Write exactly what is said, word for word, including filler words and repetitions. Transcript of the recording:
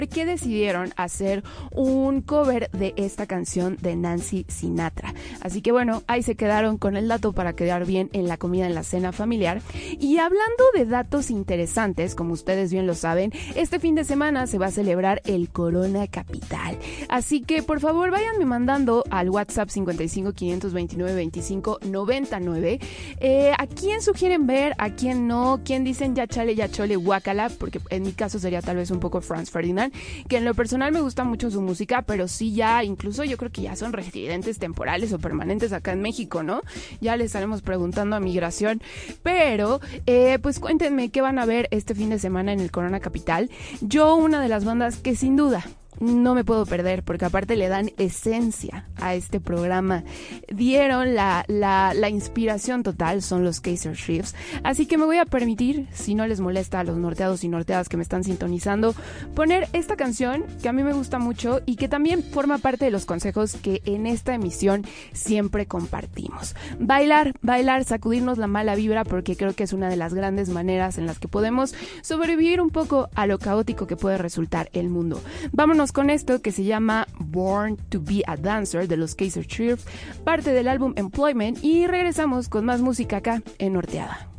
que decidieron hacer un cover de esta canción de Nancy Sinatra. Así que bueno, ahí se quedaron con el dato para quedar bien en la comida, en la cena familiar. Y hablando de datos interesantes, como ustedes bien lo saben, este fin de semana se va a celebrar el Corona Capital. Así que por favor váyanme mandando al WhatsApp cincuenta y cinco, quinientos veintinueve, veinticinco, noventa y nueve eh, a quién sugieren ver, a quién no, quién dicen ya chale, ya chole, guácala, porque en mi caso sería tal vez un poco Franz Ferdinand, que en lo personal me gusta mucho su música, pero sí ya, incluso yo creo que ya son residentes temporales o permanentes acá en México, ¿no? Ya les estaremos preguntando a migración, pero eh, pues cuéntenme qué van a ver este fin de semana en el Corona Capital. Yo, una de las bandas que sin duda no me puedo perder, porque aparte le dan esencia a este programa, dieron la, la, la inspiración total, son los Kaiser Chiefs. Así que me voy a permitir, si no les molesta a los norteados y norteadas que me están sintonizando, poner esta canción que a mí me gusta mucho y que también forma parte de los consejos que en esta emisión siempre compartimos. Bailar, bailar, sacudirnos la mala vibra, porque creo que es una de las grandes maneras en las que podemos sobrevivir un poco a lo caótico que puede resultar el mundo. Vámonos con esto que se llama Born to be a Dancer de los Kaiser Chiefs, parte del álbum Employment, y regresamos con más música acá en Norteada.